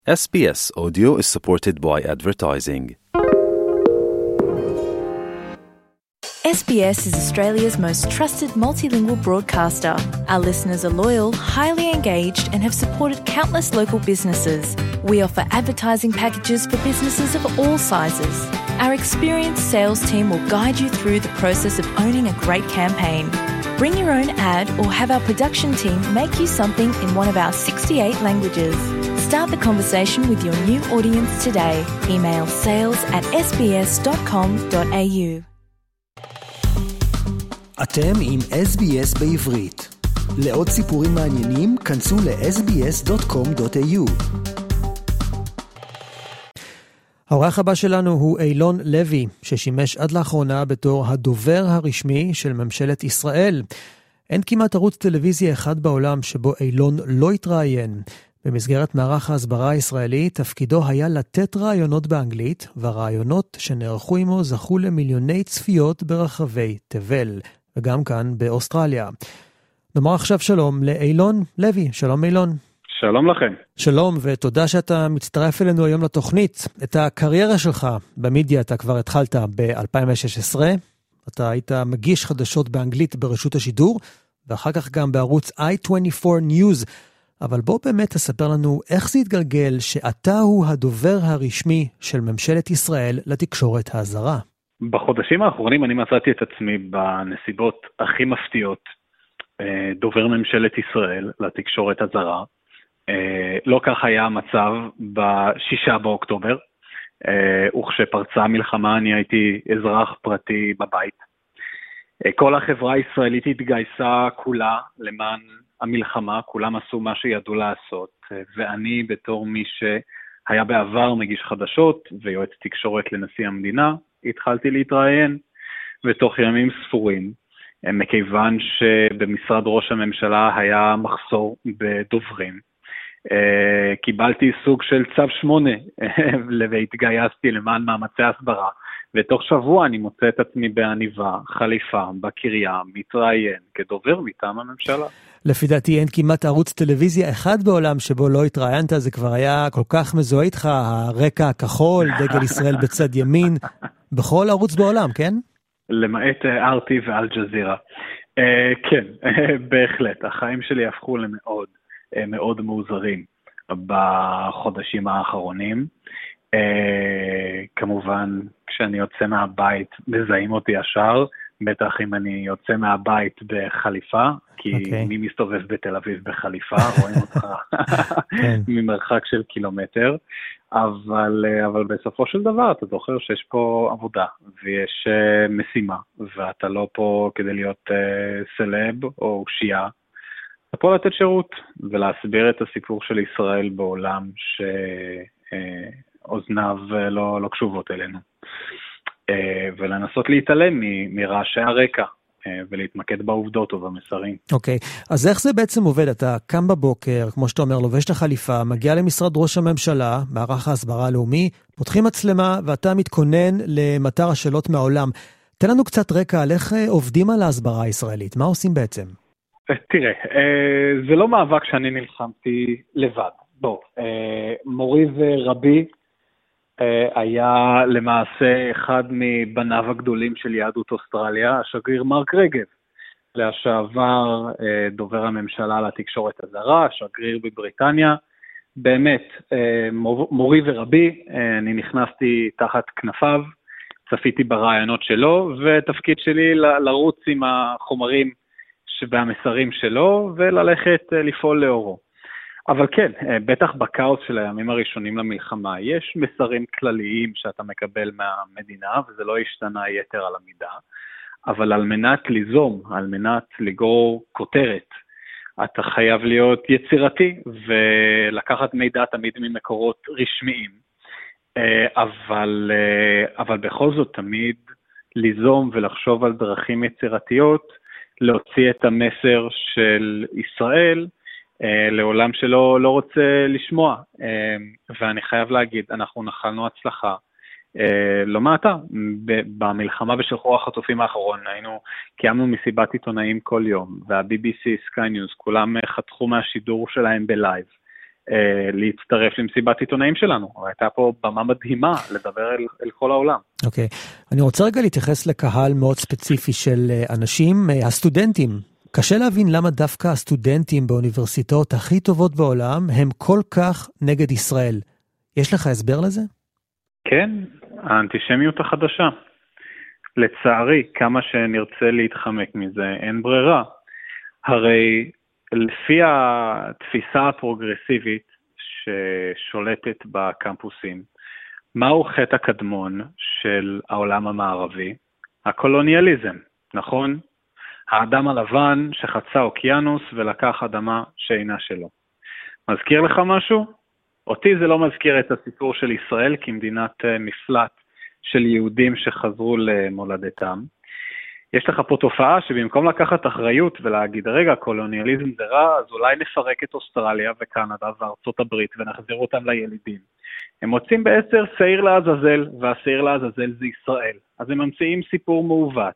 SBS Audio is supported by advertising. SBS is Australia's most trusted multilingual broadcaster. Our listeners are loyal, highly engaged, and have supported countless local businesses. We offer advertising packages for businesses of all sizes. Our experienced sales team will guide you through the process of owning a great campaign. Bring your own ad or have our production team make you something in one of our 68 languages. Start the conversation with your new audience today. Email sales@sbs.com.au. אתם עם SBS בעברית. לעוד סיפורים מעניינים, כנסו ל-sbs.com.au. האורח הבא שלנו הוא אילון לוי, ששימש עד לאחרונה בתור הדובר הרשמי של ממשלת ישראל. אין כמעט ערוץ טלוויזיה אחד בעולם שבו אילון לא התראיין. במסגרת מערך ההסברה הישראלי, תפקידו היה לתת רעיונות באנגלית, והרעיונות שנערכו עמו זכו למיליוני צפיות ברחבי תבל, וגם כאן באוסטרליה. נאמר עכשיו שלום לאילון לוי. שלום אילון. שלום לכם. שלום, ותודה שאתה מצטרף אלינו היום לתוכנית. את הקריירה שלך במדיה אתה כבר התחלת ב-2016. אתה היית מגיש חדשות באנגלית ברשות השידור, ואחר כך גם בערוץ i24 News. אבל בוא באמת תספר לנו איך זה התגלגל שאתה הוא הדובר הרשמי של ממשלת ישראל לתקשורת הזרה. בחודשים האחרונים אני מצאתי את עצמי בנסיבות הכי מפתיעות. דובר ממשלת ישראל לתקשורת הזרה. לא כך היה המצב ב6 באוקטובר, וכשפרצה המלחמה אני הייתי אזרח פרטי בבית. כל החברה הישראלית התגייסה כולה למען המלחמה, כולם עשו מה שידעו לעשות, ואני בתור מי שהיה בעבר מגיש חדשות ויועץ תקשורת לנשיא המדינה, התחלתי להתראיין, ותוך ימים ספורים, מכיוון שבמשרד ראש הממשלה היה מחסור בדוברים, קיבלתי סוג של צו 8 והתגייסתי למען מאמצי הסברה, ותוך שבוע אני מוצא את עצמי בעניבה, חליפה, בקריה, מתראיין כדובר מטעם הממשלה. לפי דעתי אין כמעט ערוץ טלוויזיה אחד בעולם שבו לא התראיינת, זה כבר היה כל כך מזוהה איתך, הרקע הכחול, דגל ישראל בצד ימין, בכל ערוץ בעולם, כן? למעט ארטי ואל ג'זירה. כן, בהחלט, החיים שלי הפכו למאוד מאוד מאוזרים בחודשים האחרונים. כמובן, כשאני יוצא מהבית, מזהים אותי ישר, בטח אם אני יוצא מהבית בחליפה, כי מי מסתובב בתל אביב בחליפה, רואים אותך ממרחק של קילומטר, אבל בסופו של דבר אתה זוכר שיש פה עבודה, ויש משימה, ואתה לא פה כדי להיות סלב או שיעה, אתה פה לתת שירות, ולהסביר את הסיפור של ישראל בעולם שאוזניו לא קשובות אלינו. ולנסות להתעלם מרעשי הרקע, ולהתמקד בעובדות ובמסרים. אוקיי, אז איך זה בעצם עובד? אתה קם בבוקר, כמו שאתה אומר, לובש את החליפה, מגיע למשרד ראש הממשלה, מערך ההסברה הלאומי, פותחים מצלמה, ואתה מתכונן למטר השאלות מהעולם. תן לנו קצת רקע על איך עובדים על ההסברה הישראלית, מה עושים בעצם? תראה, זה לא מאבק שאני נלחמתי לבד. בוא, מורי ורבי, היה למעשה אחד מבניו הגדולים של יהדות אוסטרליה, השגריר מרק רגב, לשעבר דובר הממשלה לתקשורת הזרה, שגריר בבריטניה. באמת, מורי ורבי, אני נכנסתי תחת כנפיו, צפיתי ברעיונות שלו, ותפקיד שלי לרוץ עם החומרים והמסרים שלו, וללכת לפעול לאורו. אבל כן, בטח בקאוס של הימים הראשונים למלחמה, יש מסרים כלליים שאתה מקבל מהמדינה, וזה לא השתנה יתר על המידה, אבל על מנת ליזום, על מנת לגרור כותרת, אתה חייב להיות יצירתי, ולקחת מידע תמיד ממקורות רשמיים, אבל בכל זאת תמיד ליזום ולחשוב על דרכים יצירתיות, להוציא את המסר של ישראל, לעולם שלא רוצה לשמוע, ואני חייב להגיד, אנחנו נחלנו הצלחה, לא מעטה, במלחמה בשחרור החטופים האחרון, קיימנו מסיבת עיתונאים כל יום, וה-BBC, Sky News, כולם חתכו מהשידור שלהם בלייב, להצטרף למסיבת עיתונאים שלנו. הייתה פה במה מדהימה לדבר אל כל העולם. אוקיי. אני רוצה רגע להתייחס לקהל מאוד ספציפי של אנשים, הסטודנטים. קשה להבין למה דווקא הסטודנטים באוניברסיטאות הכי טובות בעולם הם כל כך נגד ישראל. יש לך הסבר לזה? כן, האנטישמיות החדשה. לצערי, כמה שנרצה להתחמק מזה, אין ברירה. הרי לפי התפיסה הפרוגרסיבית ששולטת בקמפוסים, מהו חטא הקדמון של העולם המערבי? הקולוניאליזם, נכון? האדם הלבן שחצה אוקיינוס ולקח אדמה שאינה שלו. מזכיר לך משהו? אותי זה לא מזכיר את הסיפור של ישראל כמדינת מפלט של יהודים שחזרו למולדתם. יש לך פה תופעה שבמקום לקחת אחריות ולהגיד, רגע, קולוניאליזם זה רע, אז אולי נפרק את אוסטרליה וקנדה וארצות הברית ונחזיר אותם לילידים. הם מוצאים בעצם שעיר לעזאזל, והשעיר לעזאזל זה ישראל. אז הם ממציאים סיפור מעוות,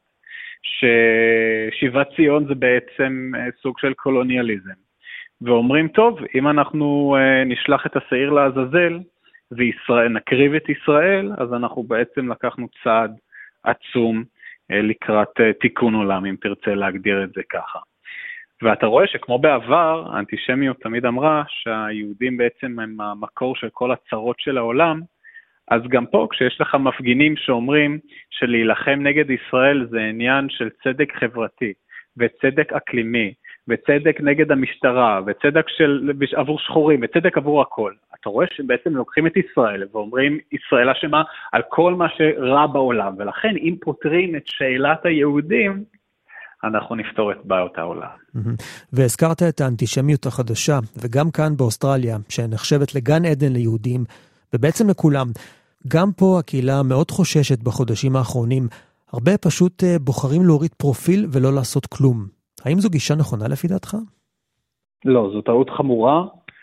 ששיבת ציון זה בעצם סוג של קולוניאליזם. ואומרים, טוב, אם אנחנו נשלח את השעיר לעזאזל, ונקריב את ישראל, אז אנחנו בעצם לקחנו צעד עצום לקראת תיקון עולם, אם תרצה להגדיר את זה ככה. ואתה רואה שכמו בעבר, האנטישמיות תמיד אמרה שהיהודים בעצם הם המקור של כל הצרות של העולם, אז גם פה כשיש לך מפגינים שאומרים שלהילחם נגד ישראל זה עניין של צדק חברתי וצדק אקלימי, וצדק נגד המשטרה, וצדק עבור שחורים, וצדק עבור הכל. אתה רואה שבעצם לוקחים את ישראל ואומרים, ישראל אשמה על כל מה שרע בעולם, ולכן אם פותרים את שאלת היהודים, אנחנו נפתור את בעיות העולם. והזכרת את האנטישמיות החדשה, וגם כאן באוסטרליה, שנחשבת לגן עדן ליהודים, ובעצם לכולם, גם פה הקהילה מאוד חוששת בחודשים האחרונים, הרבה פשוט בוחרים להוריד פרופיל ולא לעשות כלום. האם זו גישה נכונה לפי דעתך? לא, זו טעות חמורה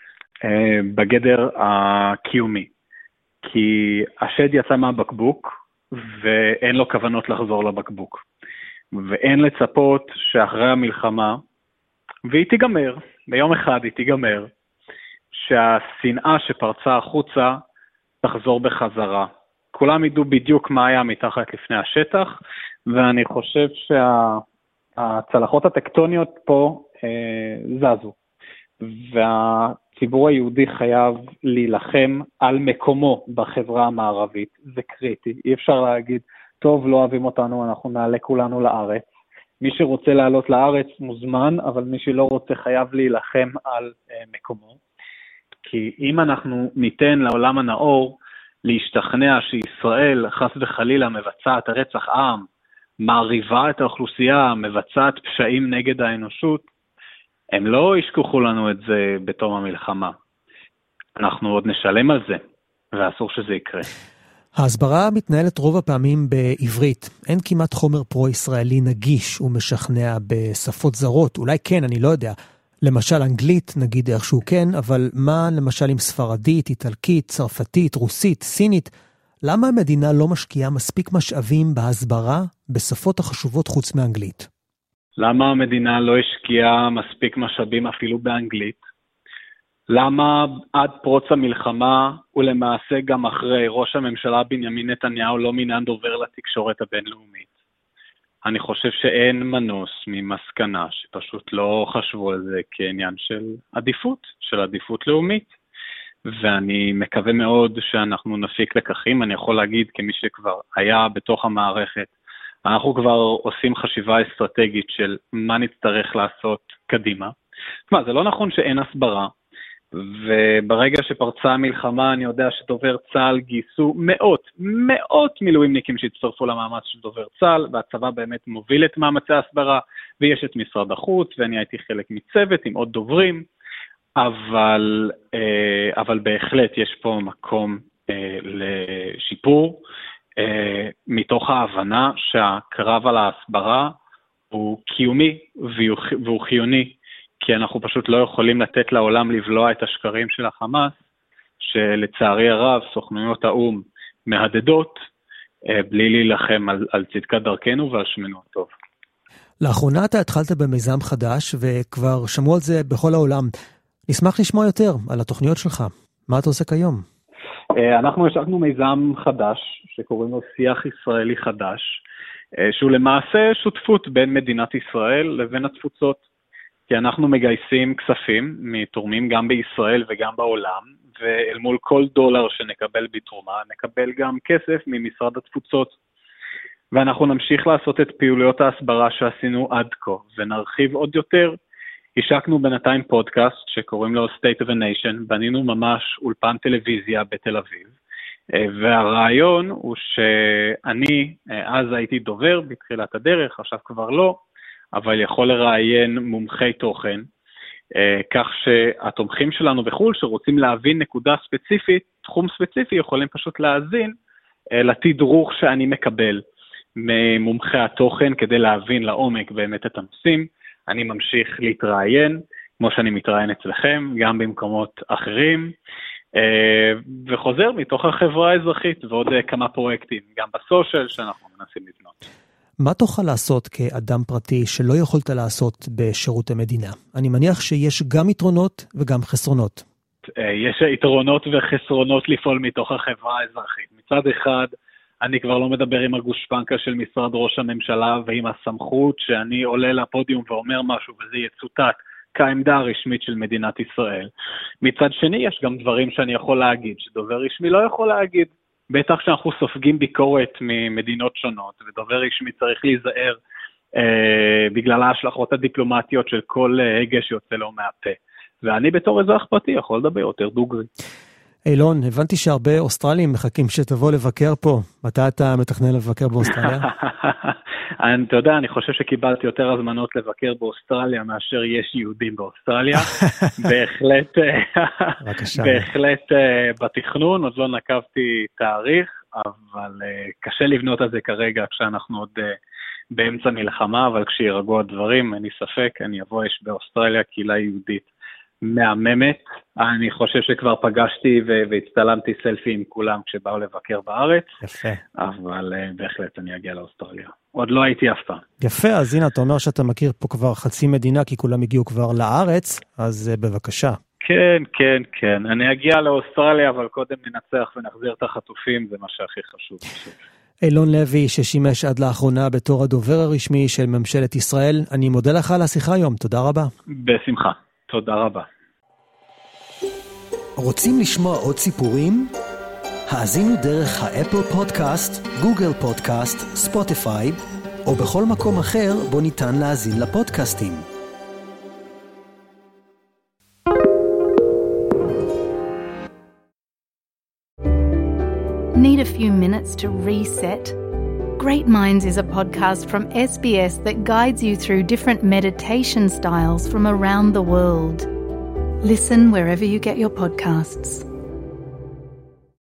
בגדר הקיומי. כי השד יצא מהבקבוק ואין לו כוונות לחזור לבקבוק. ואין לצפות שאחרי המלחמה, והיא תיגמר, ביום אחד היא תיגמר, שהשנאה שפרצה החוצה תחזור בחזרה. כולם ידעו בדיוק מה היה מתחת לפני השטח, ואני חושב הצלחות הטקטוניות פה זזו, והציבור היהודי חייב להילחם על מקומו בחברה המערבית, זה קריטי, אי אפשר להגיד, טוב, לא אוהבים אותנו, אנחנו נעלה כולנו לארץ, מי שרוצה לעלות לארץ מוזמן, אבל מי שלא רוצה חייב להילחם על מקומו, כי אם אנחנו ניתן לעולם הנאור להשתכנע שישראל חס וחלילה מבצעת רצח עם, מעריבה את האוכלוסייה, מבצעת פשעים נגד האנושות, הם לא ישכחו לנו את זה בתום המלחמה. אנחנו עוד נשלם על זה, ואסור שזה יקרה. ההסברה מתנהלת רוב הפעמים בעברית. אין כמעט חומר פרו-ישראלי נגיש ומשכנע בשפות זרות. אולי כן, אני לא יודע. למשל אנגלית, נגיד איכשהו כן, אבל מה למשל עם ספרדית, איטלקית, צרפתית, רוסית, סינית? למה המדינה לא משקיעה מספיק משאבים בהסברה בשפות החשובות חוץ מאנגלית? למה המדינה לא השקיעה מספיק משאבים אפילו באנגלית? למה עד פרוץ המלחמה ולמעשה גם אחרי ראש הממשלה בנימין נתניהו לא מינה דובר לתקשורת הבינלאומית? אני חושב שאין מנוס ממסקנה שפשוט לא חשבו על זה כעניין של עדיפות לאומית. ואני מקווה מאוד שאנחנו נפיק לקחים. אני יכול להגיד כמי שכבר היה בתוך המערכת, אנחנו כבר עושים חשיבה אסטרטגית של מה נצטרך לעשות קדימה. תשמע, זה לא נכון שאין הסברה, וברגע שפרצה המלחמה אני יודע שדובר צה"ל גייסו מאות מילואימניקים שהצטרפו למאמץ של דובר צה"ל, והצבא באמת מוביל את מאמצי ההסברה, ויש את משרד החוץ, ואני הייתי חלק מצוות עם עוד דוברים, אבל בהחלט יש פה מקום לשיפור, מתוך ההבנה שהקרב על ההסברה הוא קיומי והוא חיוני, כי אנחנו פשוט לא יכולים לתת לעולם לבלוע את השקרים של החמאס, שלצערי הרב סוכנויות האו"ם מהדהדות, בלי להילחם על צדקת דרכנו ועל שמנו הטוב. לאחרונה אתה התחלת במיזם חדש, וכבר שמעו על זה בכל העולם. נשמח לשמוע יותר על התוכניות שלך. מה אתה עושה כיום? אנחנו השקנו מיזם חדש שקוראים לו שיח ישראלי חדש, שהוא למעשה שותפות בין מדינת ישראל לבין התפוצות, כי אנחנו מגייסים כספים מתורמים גם בישראל וגם בעולם, ואל מול כל דולר שנקבל בתרומה, נקבל גם כסף ממשרד התפוצות. ואנחנו נמשיך לעשות את פעילויות ההסברה שעשינו עד כה, ונרחיב עוד יותר. השקנו בינתיים פודקאסט שקוראים לו State of a Nation, בנינו ממש אולפן טלוויזיה בתל אביב, והרעיון הוא שאני אז הייתי דובר בתחילת הדרך, עכשיו כבר לא, אבל יכול לראיין מומחי תוכן, כך שהתומכים שלנו בחול שרוצים להבין נקודה ספציפית, תחום ספציפי, יכולים פשוט להאזין לתדרוך שאני מקבל ממומחי התוכן כדי להבין לעומק באמת את הנושאים. אני ממשיך להתראיין, כמו שאני מתראיין אצלכם, גם במקומות אחרים, וחוזר מתוך החברה האזרחית ועוד כמה פרויקטים, גם בסושיאל שאנחנו מנסים לבנות. מה תוכל לעשות כאדם פרטי שלא יכולת לעשות בשירות המדינה? אני מניח שיש גם יתרונות וגם חסרונות. יש יתרונות וחסרונות לפעול מתוך החברה האזרחית. מצד אחד, אני כבר לא מדבר עם הגושפנקה של משרד ראש הממשלה ועם הסמכות שאני עולה לפודיום ואומר משהו וזה יצוטט כעמדה הרשמית של מדינת ישראל. מצד שני, יש גם דברים שאני יכול להגיד שדובר רשמי לא יכול להגיד. בטח שאנחנו סופגים ביקורת ממדינות שונות, ודובר רשמי צריך להיזהר בגלל ההשלכות הדיפלומטיות של כל הגה שיוצא לו מהפה. ואני בתור אזרח פרטי יכול לדבר יותר דוגרי. אילון, הבנתי שהרבה אוסטרלים מחכים שתבוא לבקר פה. מתי אתה מתכנן לבקר באוסטרליה? אתה יודע, אני חושב שקיבלתי יותר הזמנות לבקר באוסטרליה מאשר יש יהודים באוסטרליה. בהחלט בתכנון, עוד לא נקבתי תאריך, אבל קשה לבנות על זה כרגע כשאנחנו עוד באמצע מלחמה, אבל כשירגעו הדברים, אין לי ספק, אני אבוא, יש באוסטרליה קהילה יהודית מהממת. אני חושב שכבר פגשתי והצטלמתי סלפי עם כולם כשבאו לבקר בארץ. יפה. אבל בהחלט אני אגיע לאוסטרליה. עוד לא הייתי אף פעם. יפה, אז הנה, אתה אומר שאתה מכיר פה כבר חצי מדינה, כי כולם הגיעו כבר לארץ, אז בבקשה. כן. אני אגיע לאוסטרליה, אבל קודם ננצח ונחזיר את החטופים, זה מה שהכי חשוב. אילון לוי, ששימש עד לאחרונה בתור הדובר הרשמי של ממשלת ישראל, אני מודה לך על השיחה היום, תודה רבה. בשמחה. תודה רבה. רוצים לשמוע עוד סיפורים? האזינו דרך האפל פודקאסט, גוגל פודקאסט, ספוטיפיי, או בכל מקום אחר בו ניתן להאזין לפודקאסטים. Need a few minutes to reset? Great Minds is a podcast from SBS that guides you through different meditation styles from around the world. Listen wherever you get your podcasts.